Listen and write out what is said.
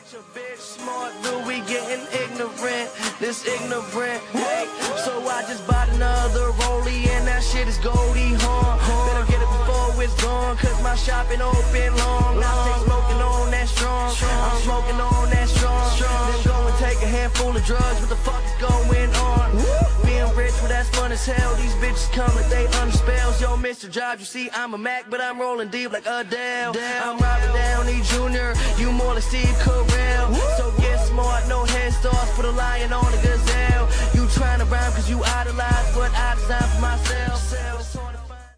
Bitch smart, do we getting ignorant? This ignorant, hey. So I just bought another rollie and that shit is Goldie Hawn. Better get it before it's gone, cause my shop ain't open long. I stay smoking on that strong, I'm smoking on that strong. Then go and take a handful of drugs, what the fuck is going on? Being rich, well that's fun as hell. These bitches come like they under spells. Yo, Mr. Jobs, you see I'm a Mac, but I'm rolling deep like Adele. I'm Robert Downey Jr., you more like Steve Carell. So get smart, no head starts, put a lion on